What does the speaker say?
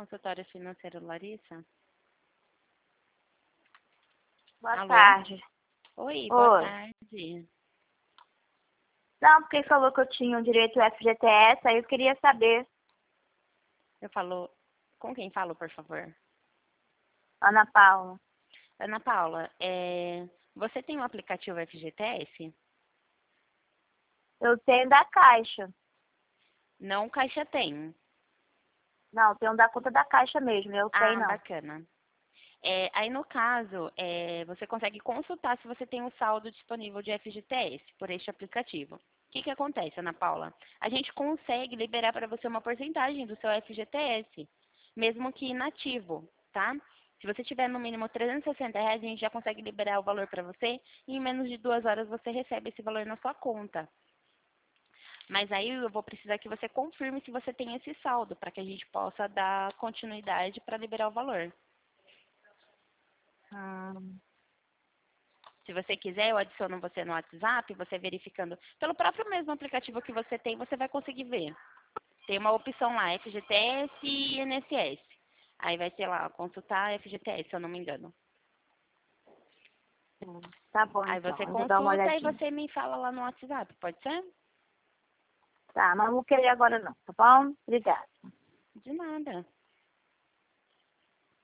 consultório financeiro Larissa? Boa Alô? tarde. Oi, boa Oi. tarde. Não, porque falou que eu tinha um direito ao FGTS, aí eu queria saber. Eu falo... Com quem falo, por favor? Ana Paula. Ana Paula, você tem um aplicativo FGTS? Eu tenho da Caixa. Não, Caixa tem. Não, tenho da conta da Caixa mesmo. Eu tenho, não. Bacana. Aí, no caso, você consegue consultar se você tem um saldo disponível de FGTS por este aplicativo. O que acontece, Ana Paula? A gente consegue liberar para você uma porcentagem do seu FGTS, mesmo que inativo, tá? Se você tiver no mínimo R$ 360, a gente já consegue liberar o valor para você e em menos de 2 horas você recebe esse valor na sua conta. Mas aí eu vou precisar que você confirme se você tem esse saldo, para que a gente possa dar continuidade para liberar o valor. Se você quiser, eu adiciono você no WhatsApp, você verificando. Pelo próprio mesmo aplicativo que você tem, você vai conseguir ver. Tem uma opção lá, FGTS e INSS. Aí vai ter lá, consultar FGTS, se eu não me engano. Tá bom, Aí então. você Eu vou dar uma consulta e olhadinha. você me fala lá no WhatsApp, pode ser? Tá, mas não vou querer agora não, tá bom? Obrigada. De nada.